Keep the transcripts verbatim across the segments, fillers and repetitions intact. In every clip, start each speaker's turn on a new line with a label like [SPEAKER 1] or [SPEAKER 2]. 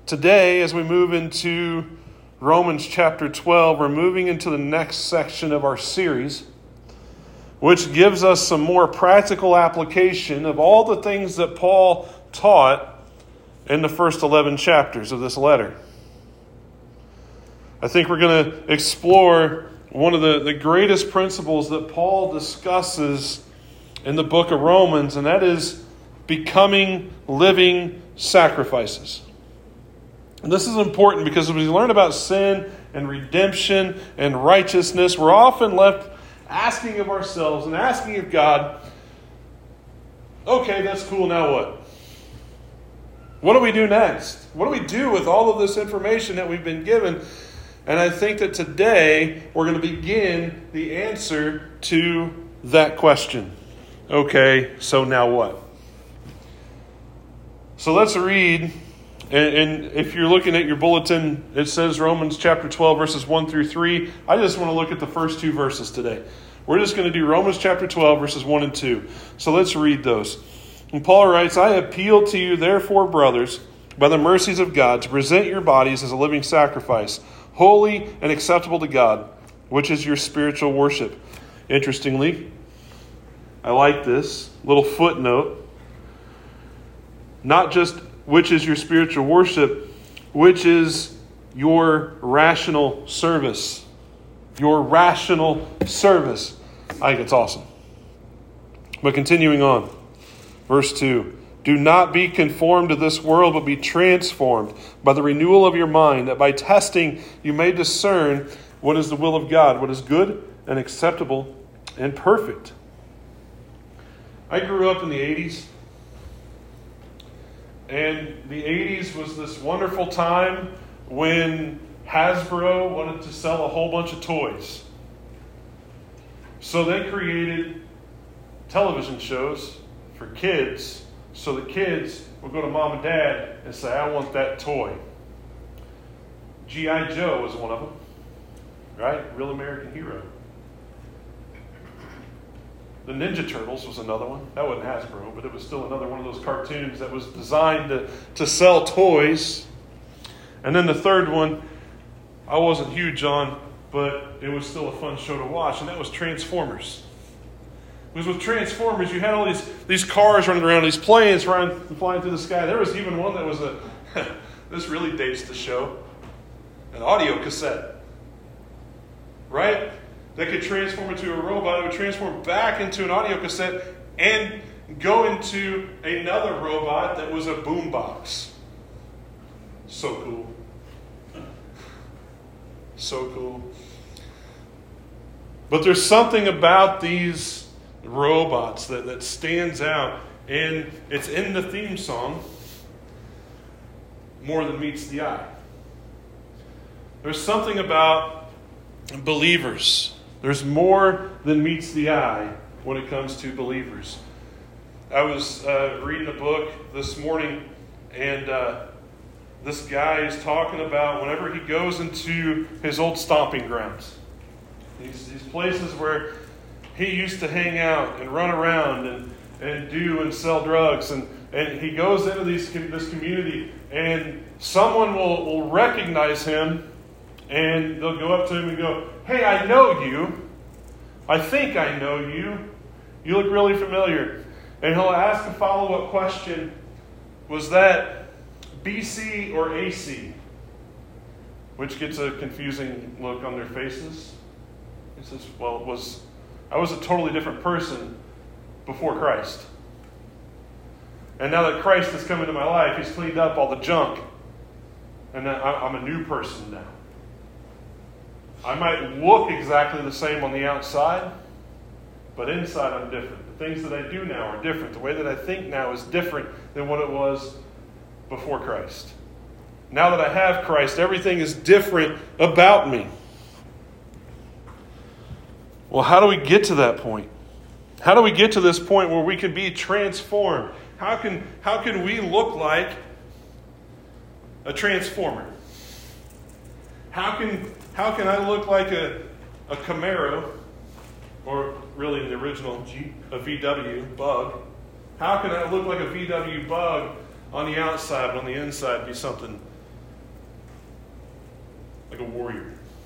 [SPEAKER 1] Today, as we move into Romans chapter twelve, we're moving into the next section of our series, which gives us some more practical application of all the things that Paul taught in the first eleven chapters of this letter. I think we're going to explore one of the, the greatest principles that Paul discusses in the book of Romans, and that is becoming living sacrifices. And this is important because as we learn about sin and redemption and righteousness, we're often left asking of ourselves and asking of God, okay, that's cool, now what? What do we do next? What do we do with all of this information that we've been given? And I think that today we're going to begin the answer to that question. Okay, so now what? So let's read. And if you're looking at your bulletin, it says Romans chapter twelve, verses one through three. I just want to look at the first two verses today. We're just going to do Romans chapter twelve, verses one and two. So let's read those. And Paul writes, I appeal to you, therefore, brothers, by the mercies of God, to present your bodies as a living sacrifice, holy and acceptable to God, which is your spiritual worship. Interestingly, I like this little footnote. Not just which is your spiritual worship, which is your rational service. Your rational service. I think it's awesome. But continuing on, verse two. Do not be conformed to this world, but be transformed by the renewal of your mind, that by testing you may discern what is the will of God, what is good and acceptable and perfect. I grew up in the eighties. And the eighties was this wonderful time when Hasbro wanted to sell a whole bunch of toys. So they created television shows for kids so the kids would go to mom and dad and say, I want that toy. G I. Joe was one of them, right? Real American hero. The Ninja Turtles was another one. That wasn't Hasbro, but it was still another one of those cartoons that was designed to, to sell toys. And then the third one, I wasn't huge on, but it was still a fun show to watch, and that was Transformers. Because with Transformers, you had all these, these cars running around, these planes running, flying through the sky. There was even one that was a, this really dates the show, an audio cassette. Right? That could transform into a robot. It would transform back into an audio cassette and go into another robot that was a boombox. So cool. So cool. But there's something about these robots that, that stands out. And it's in the theme song, More Than Meets the Eye. There's something about believers. There's more than meets the eye when it comes to believers. I was uh, reading a book this morning, and uh, this guy is talking about whenever he goes into his old stomping grounds, these, these places where he used to hang out and run around and, and do and sell drugs, and, and he goes into these, this community, and someone will, will recognize him, and they'll go up to him and go, hey, I know you. I think I know you. You look really familiar. And he'll ask a follow-up question. Was that B C or A C? Which gets a confusing look on their faces. He says, well, it was, I was a totally different person before Christ. And now that Christ has come into my life, he's cleaned up all the junk. And I'm a new person now. I might look exactly the same on the outside, but inside I'm different. The things that I do now are different. The way that I think now is different than what it was before Christ. Now that I have Christ, everything is different about me. Well, how do we get to that point? How do we get to this point where we can be transformed? How can, how can we look like a transformer? How can how can I look like a, a Camaro, or really in the original Jeep, a V W Bug? How can I look like a V W Bug on the outside, but on the inside be something like a warrior.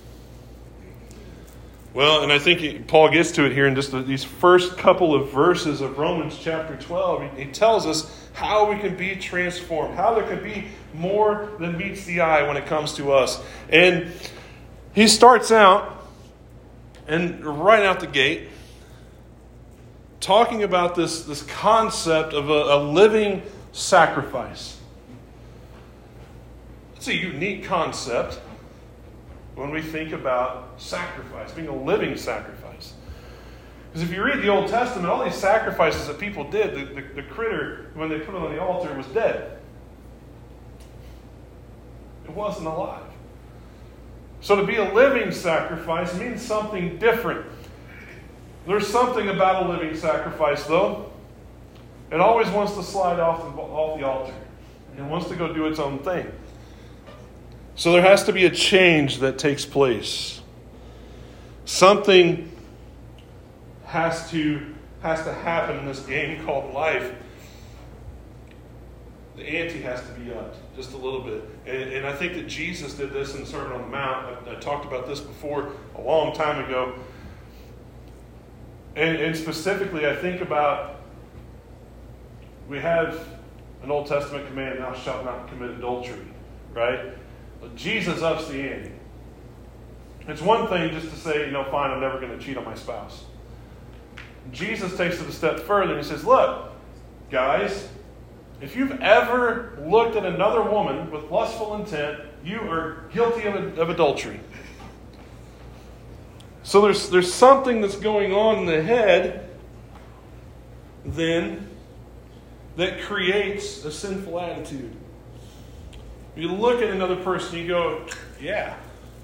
[SPEAKER 1] Well, and I think Paul gets to it here in just these first couple of verses of Romans chapter twelve. He tells us how we can be transformed, how there can be more than meets the eye when it comes to us. And he starts out, and right out the gate, talking about this, this concept of a, a living sacrifice. It's a unique concept when we think about sacrifice, being a living sacrifice. Because if you read the Old Testament, all these sacrifices that people did, the, the, the critter, when they put it on the altar, was dead. It wasn't alive. So to be a living sacrifice means something different. There's something about a living sacrifice, though. It always wants to slide off the, off the altar. It wants to go do its own thing. So there has to be a change that takes place. Something has to, has to happen in this game called life. The ante has to be upped just a little bit. And, and I think that Jesus did this in the Sermon on the Mount. I, I talked about this before a long time ago. And, and specifically, I think about, we have an Old Testament command, thou shalt not commit adultery, right? But Jesus ups the ante. It's one thing just to say, you know, fine, I'm never going to cheat on my spouse. Jesus takes it a step further and he says, look, guys, if you've ever looked at another woman with lustful intent, you are guilty of, of adultery. So there's, there's something that's going on in the head then that creates a sinful attitude. You look at another person, you go, yeah.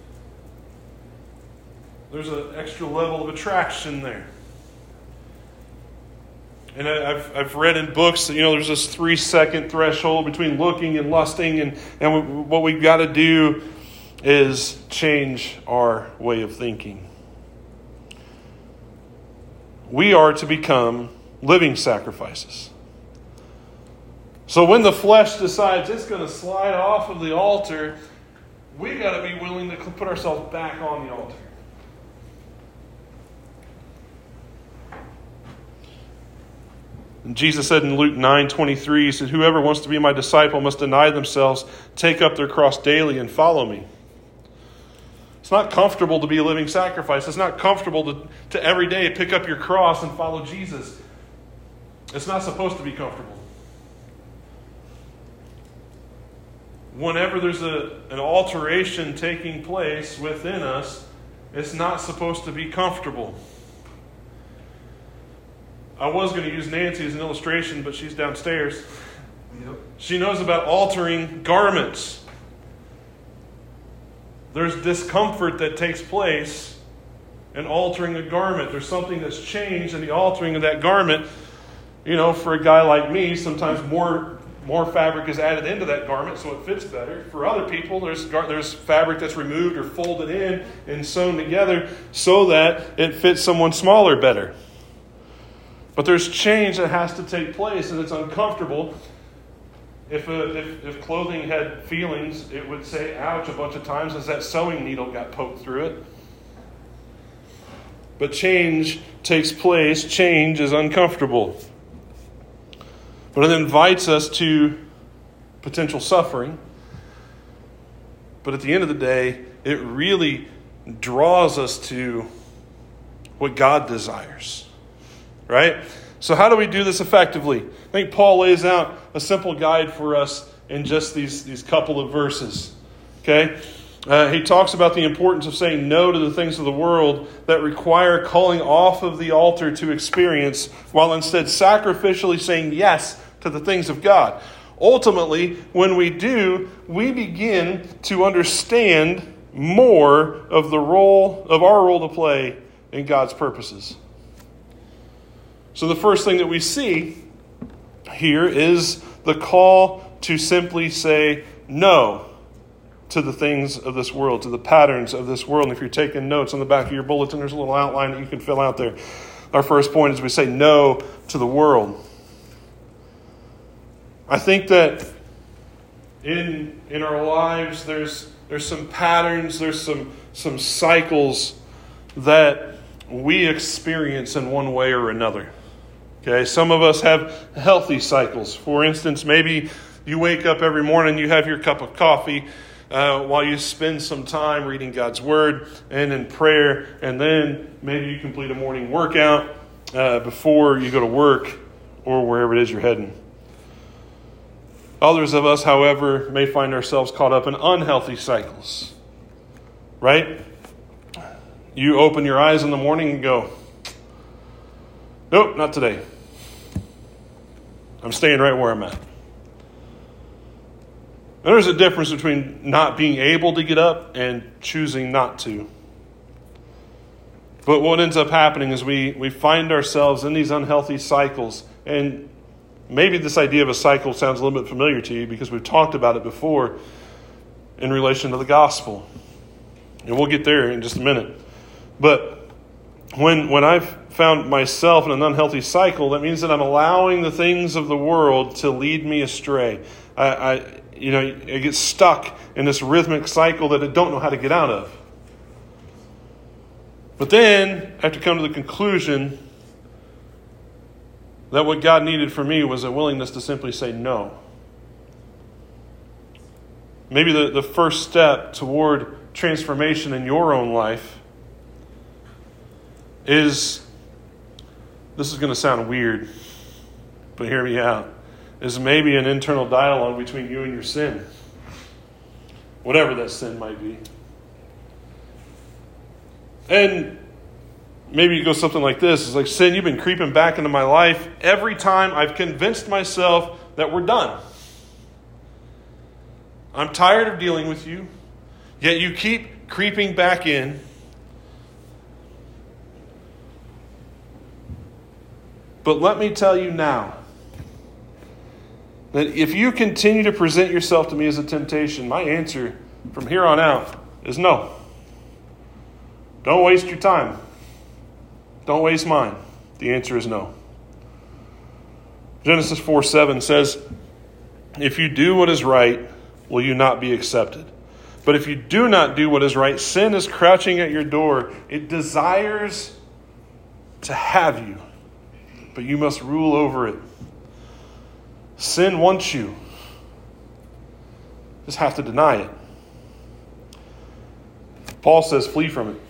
[SPEAKER 1] There's an extra level of attraction there. And I've I've read in books that, you know, there's this three second threshold between looking and lusting, and, and we, what we've got to do is change our way of thinking. We are to become living sacrifices. So when the flesh decides it's going to slide off of the altar, we got to be willing to put ourselves back on the altar. And Jesus said in Luke nine twenty-three, he said, whoever wants to be my disciple must deny themselves, take up their cross daily, and follow me. It's not comfortable to be a living sacrifice. It's not comfortable to, to every day pick up your cross and follow Jesus. It's not supposed to be comfortable. Whenever there's a, an alteration taking place within us, it's not supposed to be comfortable. I was going to use Nancy as an illustration, but she's downstairs. Yep. She knows about altering garments. There's discomfort that takes place in altering a garment. There's something that's changed in the altering of that garment. You know, for a guy like me, sometimes more more fabric is added into that garment so it fits better. For other people, there's there's fabric that's removed or folded in and sewn together so that it fits someone smaller better. But there's change that has to take place, and it's uncomfortable. If, a, if if clothing had feelings, it would say ouch a bunch of times as that sewing needle got poked through it. But change takes place. Change is uncomfortable. But it invites us to potential suffering. But at the end of the day, it really draws us to what God desires. Right? So how do we do this effectively? I think Paul lays out a simple guide for us in just these, these couple of verses. Okay? Uh, he talks about the importance of saying no to the things of the world that require calling off of the altar to experience, while instead sacrificially saying yes to the things of God. Ultimately, when we do, we begin to understand more of the role, of our role to play in God's purposes. So the first thing that we see here is the call to simply say no to the things of this world, to the patterns of this world. And if you're taking notes on the back of your bulletin, there's a little outline that you can fill out there. Our first point is we say no to the world. I think that in in our lives, there's there's some patterns, there's some some cycles that we experience in one way or another. Okay, some of us have healthy cycles. For instance, maybe you wake up every morning, you have your cup of coffee uh, while you spend some time reading God's Word and in prayer, and then maybe you complete a morning workout uh, before you go to work or wherever it is you're heading. Others of us, however, may find ourselves caught up in unhealthy cycles. Right? You open your eyes in the morning and go, nope, not today. I'm staying right where I'm at. And there's a difference between not being able to get up and choosing not to. But what ends up happening is we, we find ourselves in these unhealthy cycles. And maybe this idea of a cycle sounds a little bit familiar to you because we've talked about it before in relation to the gospel. And we'll get there in just a minute. But when when I've found myself in an unhealthy cycle, that means that I'm allowing the things of the world to lead me astray. I, I you know, I get stuck in this rhythmic cycle that I don't know how to get out of. But then I have to come to the conclusion that what God needed for me was a willingness to simply say no. Maybe the, the first step toward transformation in your own life is, this is going to sound weird, but hear me out, is maybe an internal dialogue between you and your sin. Whatever that sin might be. And maybe you go something like this. It's like, sin, you've been creeping back into my life every time I've convinced myself that we're done. I'm tired of dealing with you, yet you keep creeping back in. But let me tell you now that if you continue to present yourself to me as a temptation, my answer from here on out is no. Don't waste your time. Don't waste mine. The answer is no. Genesis four seven says, if you do what is right, will you not be accepted? But if you do not do what is right, sin is crouching at your door. It desires to have you, but you must rule over it. Sin wants you. Just have to deny it. Paul says, flee from it.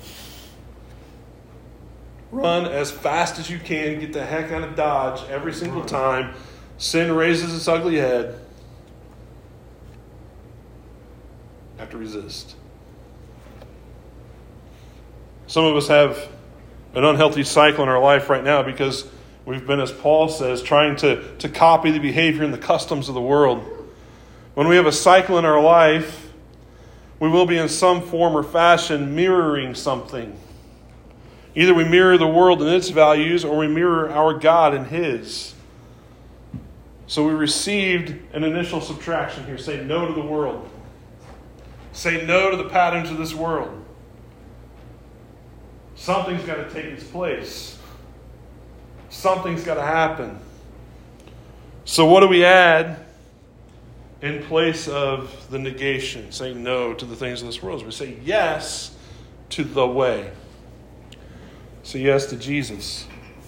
[SPEAKER 1] Run as fast as you can. Get the heck out of Dodge every single time sin raises its ugly head. Have to resist. Some of us have an unhealthy cycle in our life right now because we've been, as Paul says, trying to, to copy the behavior and the customs of the world. When we have a cycle in our life, we will be in some form or fashion mirroring something. Either we mirror the world and its values, or we mirror our God and His. So we received an initial subtraction here. Say no to the world. Say no to the patterns of this world. Something's got to take its place. Something's got to happen. So what do we add in place of the negation, saying no to the things of this world? We say yes to the way. Say yes to Jesus.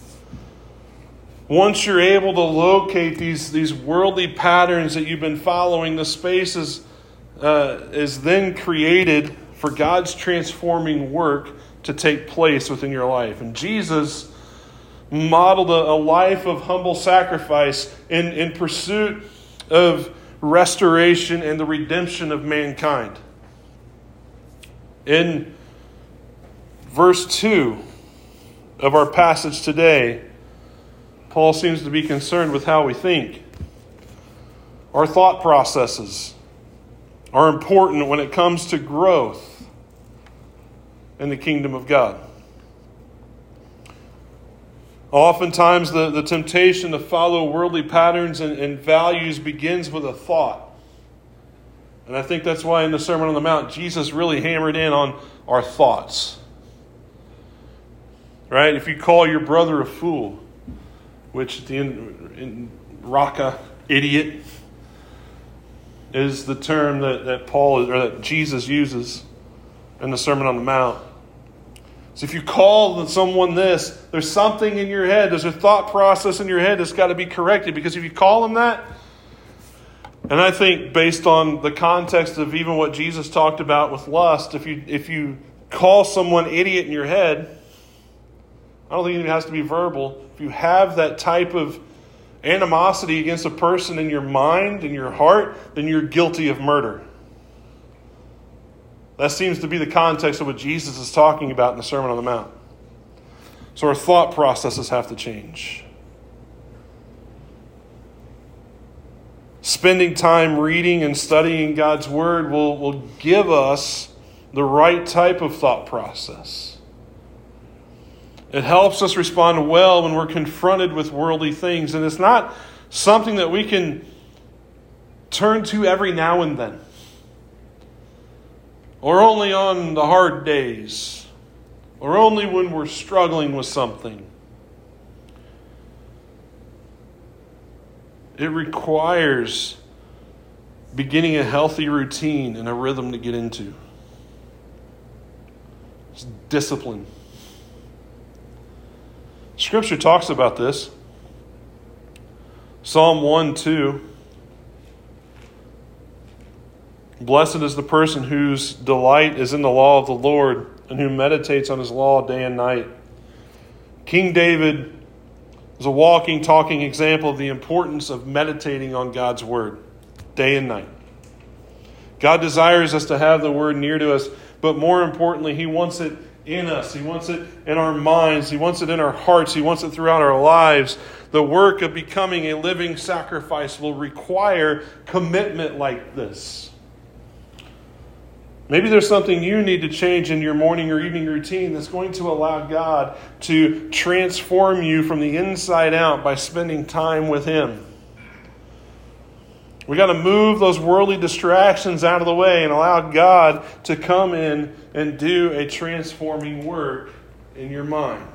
[SPEAKER 1] Once you're able to locate these, these worldly patterns that you've been following, the space is, uh, is then created for God's transforming work to take place within your life. And Jesus modeled a, a life of humble sacrifice in, in pursuit of restoration and the redemption of mankind. In verse two of our passage today, Paul seems to be concerned with how we think. Our thought processes are important when it comes to growth in the kingdom of God. Oftentimes, the, the temptation to follow worldly patterns and, and values begins with a thought. And I think that's why in the Sermon on the Mount, Jesus really hammered in on our thoughts. Right? If you call your brother a fool, which at the end, in Raka, idiot, is the term that, that Paul or that Jesus uses in the Sermon on the Mount. So if you call someone this, there's something in your head, there's a thought process in your head that's got to be corrected. Because if you call them that, and I think based on the context of even what Jesus talked about with lust, if you if you call someone idiot in your head, I don't think it has to be verbal. If you have that type of animosity against a person in your mind, in your heart, then you're guilty of murder. That seems to be the context of what Jesus is talking about in the Sermon on the Mount. So our thought processes have to change. Spending time reading and studying God's Word will, will give us the right type of thought process. It helps us respond well when we're confronted with worldly things. And it's not something that we can turn to every now and then, or only on the hard days, or only when we're struggling with something. It requires beginning a healthy routine and a rhythm to get into. It's discipline. Scripture talks about this. Psalm one two. Blessed is the person whose delight is in the law of the Lord and who meditates on his law day and night. King David is a walking, talking example of the importance of meditating on God's Word day and night. God desires us to have the Word near to us, but more importantly, He wants it in us. He wants it in our minds. He wants it in our hearts. He wants it throughout our lives. The work of becoming a living sacrifice will require commitment like this. Maybe there's something you need to change in your morning or evening routine that's going to allow God to transform you from the inside out by spending time with Him. We got to move those worldly distractions out of the way and allow God to come in and do a transforming work in your mind.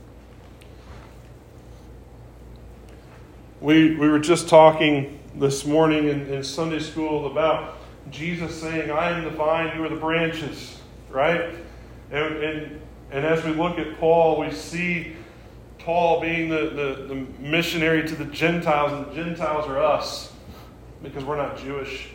[SPEAKER 1] We we were just talking this morning in, in Sunday school about Jesus saying, I am the vine, you are the branches, right? And, and, and as we look at Paul, we see Paul being the, the, the missionary to the Gentiles, and the Gentiles are us, because we're not Jewish.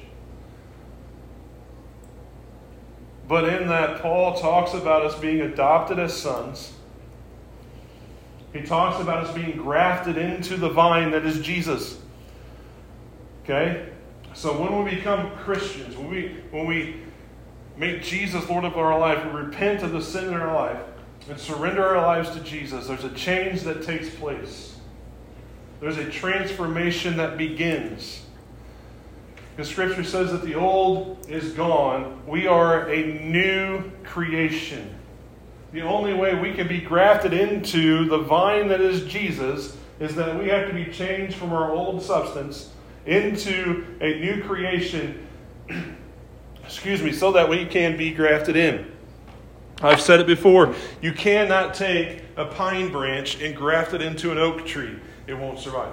[SPEAKER 1] But in that, Paul talks about us being adopted as sons. He talks about us being grafted into the vine that is Jesus. Okay? So when we become Christians, when we when we make Jesus Lord of our life, we repent of the sin in our life and surrender our lives to Jesus, there's a change that takes place. There's a transformation that begins. Because Scripture says that the old is gone. We are a new creation. The only way we can be grafted into the vine that is Jesus is that we have to be changed from our old substance into a new creation, excuse me, so that we can be grafted in. I've said it before, you cannot take a pine branch and graft it into an oak tree. It won't survive.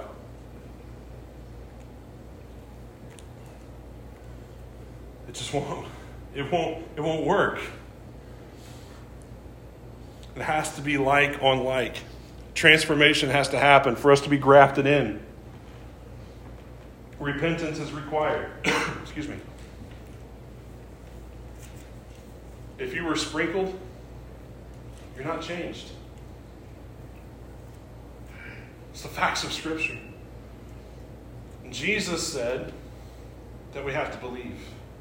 [SPEAKER 1] It just won't. It won't, it won't work. It has to be like on like. Transformation has to happen for us to be grafted in. Repentance is required. Excuse me. If you were sprinkled, you're not changed. It's the facts of Scripture. Jesus said that we have to believe.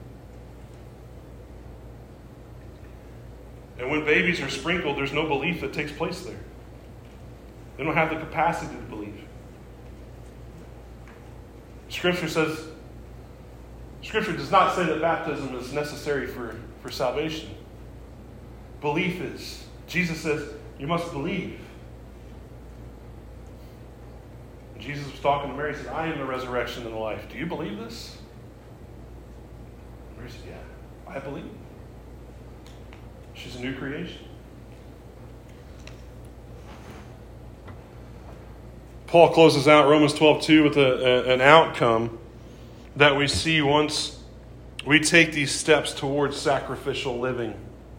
[SPEAKER 1] And when babies are sprinkled, there's no belief that takes place there. They don't have the capacity to believe. Scripture says, Scripture does not say that baptism is necessary for, for salvation. Belief is. Jesus says, you must believe. And Jesus was talking to Mary, he said, I am the resurrection and the life. Do you believe this? Mary said, yeah, I believe. She's a new creation. Paul closes out Romans twelve two with a, a, an outcome that we see once we take these steps towards sacrificial living.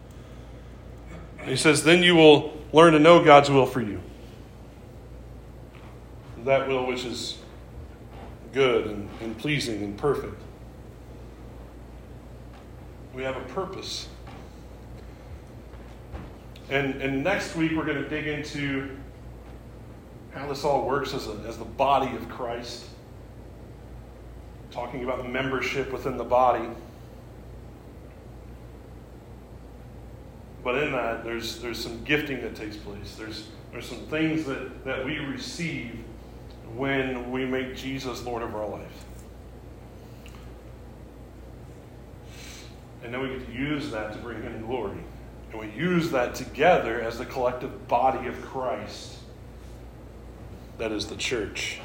[SPEAKER 1] He says, then you will learn to know God's will for you. That will which is good and, and pleasing and perfect. We have a purpose. And, and next week we're going to dig into how this all works as, a, as the body of Christ. Talking about membership within the body. But in that, there's there's some gifting that takes place. There's there's some things that, that we receive when we make Jesus Lord of our life. And then we get to use that to bring Him glory. And we use that together as the collective body of Christ. That is the church.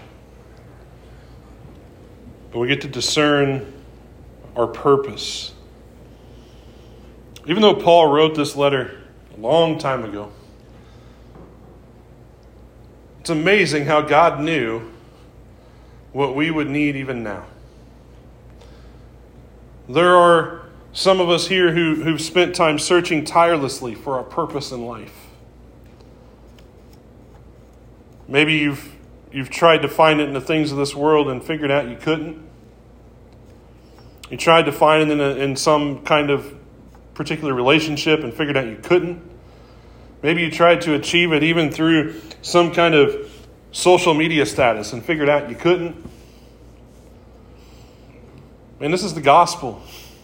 [SPEAKER 1] But we get to discern our purpose. Even though Paul wrote this letter a long time ago, it's amazing how God knew what we would need even now. There are some of us here who, who've spent time searching tirelessly for our purpose in life. Maybe you've you've tried to find it in the things of this world and figured out you couldn't. You tried to find it in, a, in some kind of particular relationship and figured out you couldn't. Maybe you tried to achieve it even through some kind of social media status and figured out you couldn't. And this is the gospel.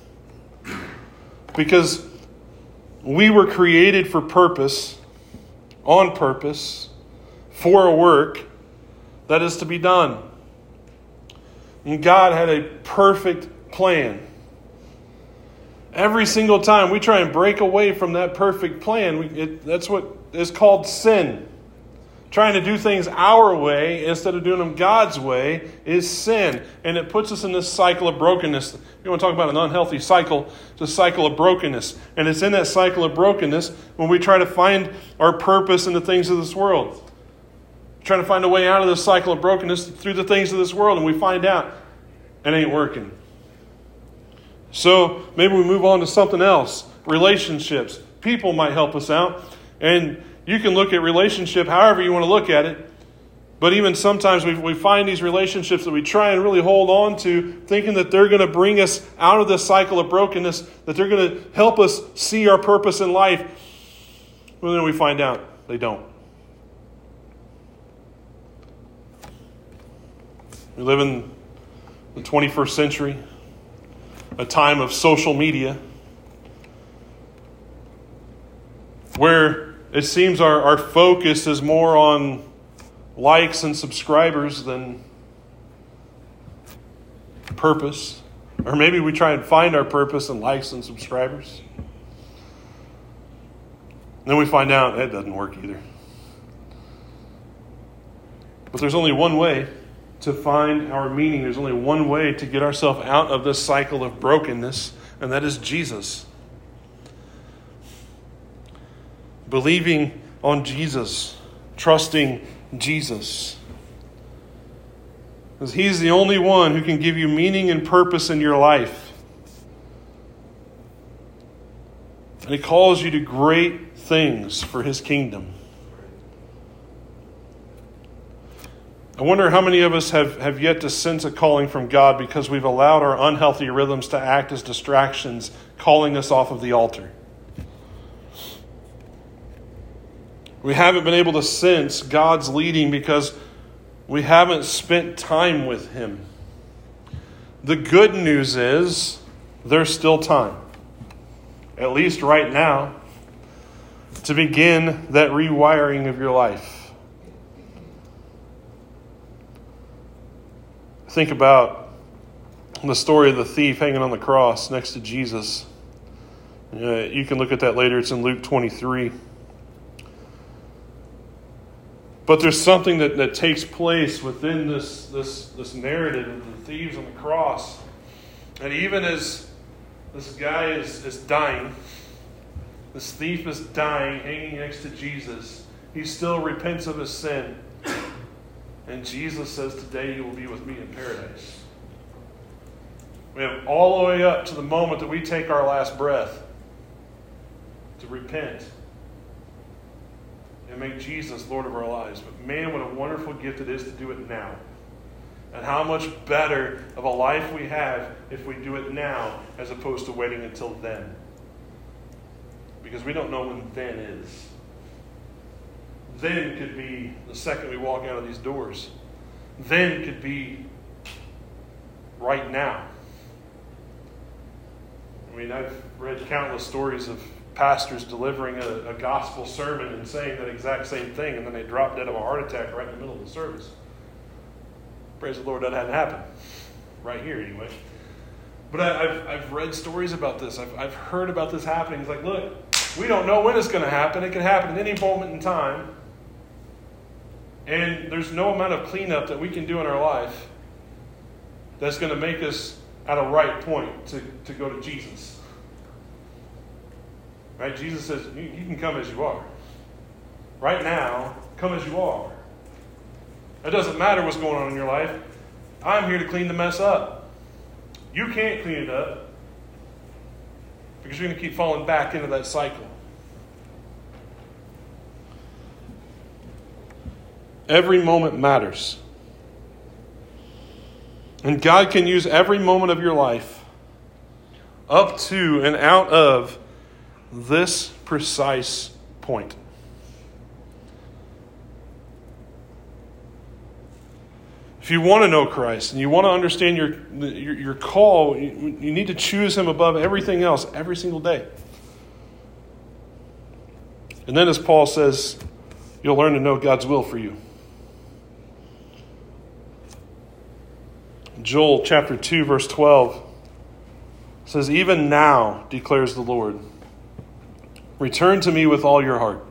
[SPEAKER 1] Because we were created for purpose, on purpose, for a work that is to be done. And God had a perfect plan. Every single time we try and break away from that perfect plan, we, it, that's what is called sin. Trying to do things our way instead of doing them God's way is sin. And it puts us in this cycle of brokenness. You want to talk about an unhealthy cycle? It's a cycle of brokenness. And it's in that cycle of brokenness when we try to find our purpose in the things of this world. Trying to find a way out of this cycle of brokenness through the things of this world. And we find out it ain't working. So maybe we move on to something else. Relationships. People might help us out. And you can look at relationship however you want to look at it. But even sometimes we, we find these relationships that we try and really hold on to, thinking that they're going to bring us out of this cycle of brokenness, that they're going to help us see our purpose in life. Well, then we find out they don't. We live in the twenty-first century, a time of social media, where it seems our, our focus is more on likes and subscribers than purpose. Or maybe we try and find our purpose in likes and subscribers. And then we find out that doesn't work either. But there's only one way to find our meaning. There's only one way to get ourselves out of this cycle of brokenness, and that is Jesus. Believing on Jesus, trusting Jesus. Because He's the only one who can give you meaning and purpose in your life. And He calls you to great things for His kingdom. I wonder how many of us have, have yet to sense a calling from God because we've allowed our unhealthy rhythms to act as distractions, calling us off of the altar. We haven't been able to sense God's leading because we haven't spent time with Him. The good news is there's still time, at least right now, to begin that rewiring of your life. Think about the story of the thief hanging on the cross next to Jesus. Uh, you can look at that later. It's in Luke twenty-three. But there's something that, that takes place within this, this, this narrative of the thieves on the cross. And even as this guy is, is dying, this thief is dying, hanging next to Jesus, he still repents of his sin. And Jesus says, today you will be with me in paradise. We have all the way up to the moment that we take our last breath to repent and make Jesus Lord of our lives. But man, what a wonderful gift it is to do it now. And how much better of a life we have if we do it now as opposed to waiting until then. Because we don't know when then is. Then could be the second we walk out of these doors. Then could be right now. I mean, I've read countless stories of pastors delivering a, a gospel sermon and saying that exact same thing, and then they drop dead of a heart attack right in the middle of the service. Praise the Lord, that hadn't happened. Right here, anyway. But I, I've, I've read stories about this. I've, I've heard about this happening. It's like, look, we don't know when it's going to happen. It can happen at any moment in time. And there's no amount of cleanup that we can do in our life that's going to make us at a right point to, to go to Jesus. Right? Jesus says, you, you can come as you are. Right now, come as you are. It doesn't matter what's going on in your life. I'm here to clean the mess up. You can't clean it up because you're going to keep falling back into that cycle. Every moment matters. And God can use every moment of your life up to and out of this precise point. If you want to know Christ and you want to understand your your, your call, you, you need to choose Him above everything else every single day. And then, as Paul says, you'll learn to know God's will for you. Joel chapter two, verse twelve says, "Even now, declares the Lord, return to me with all your heart."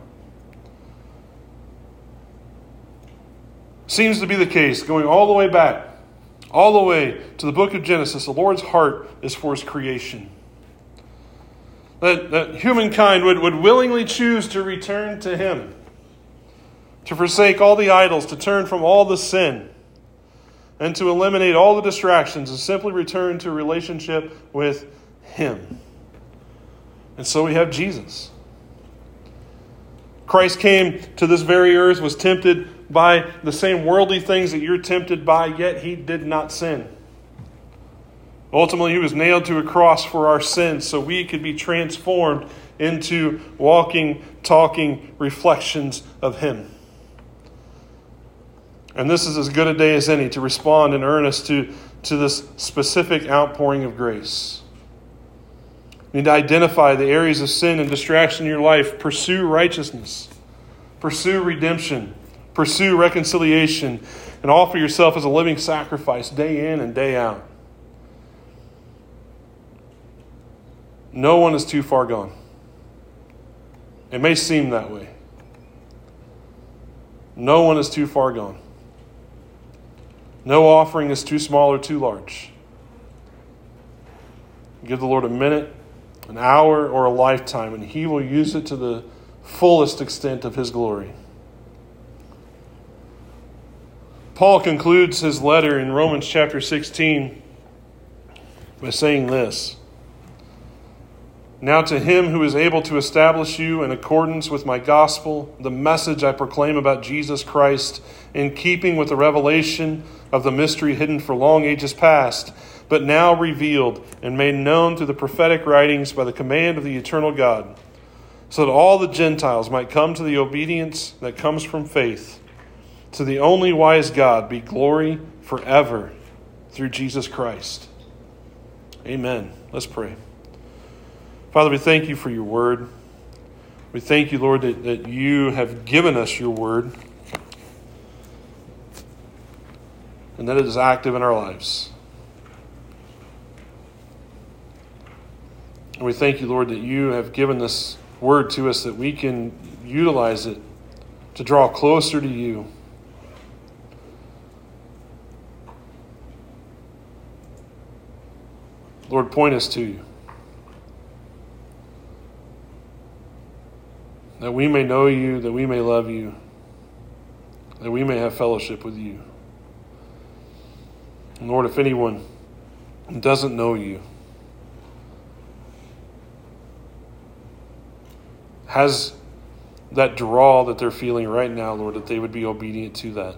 [SPEAKER 1] Seems to be the case, going all the way back, all the way to the book of Genesis. The Lord's heart is for His creation. That, that humankind would, would willingly choose to return to Him, to forsake all the idols, to turn from all the sin, and to eliminate all the distractions and simply return to a relationship with Him. And so we have Jesus. Christ came to this very earth, was tempted by the same worldly things that you're tempted by, yet He did not sin. Ultimately, He was nailed to a cross for our sins so we could be transformed into walking, talking reflections of Him. And this is as good a day as any to respond in earnest to, to this specific outpouring of grace. You need to identify the areas of sin and distraction in your life. Pursue righteousness. Pursue redemption. Pursue reconciliation. And offer yourself as a living sacrifice day in and day out. No one is too far gone. It may seem that way. No one is too far gone. No offering is too small or too large. Give the Lord a minute, an hour, or a lifetime, and He will use it to the fullest extent of His glory. Paul concludes his letter in Romans chapter sixteen by saying this: "Now to Him who is able to establish you in accordance with my gospel, the message I proclaim about Jesus Christ, in keeping with the revelation of the mystery hidden for long ages past, but now revealed and made known through the prophetic writings by the command of the eternal God, so that all the Gentiles might come to the obedience that comes from faith. To the only wise God be glory forever through Jesus Christ." Amen. Let's pray. Father, we thank You for Your word. We thank You, Lord, that, that You have given us Your word and that it is active in our lives. And we thank You, Lord, that You have given this word to us that we can utilize it to draw closer to You. Lord, point us to You, that we may know You, that we may love You, that we may have fellowship with You. And Lord, if anyone and doesn't know you, has that draw that they're feeling right now, Lord, that they would be obedient to that.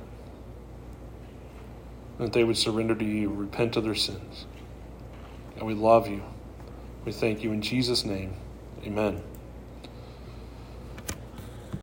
[SPEAKER 1] That they would surrender to you, repent of their sins. And we love you. We thank you in Jesus' name. Amen.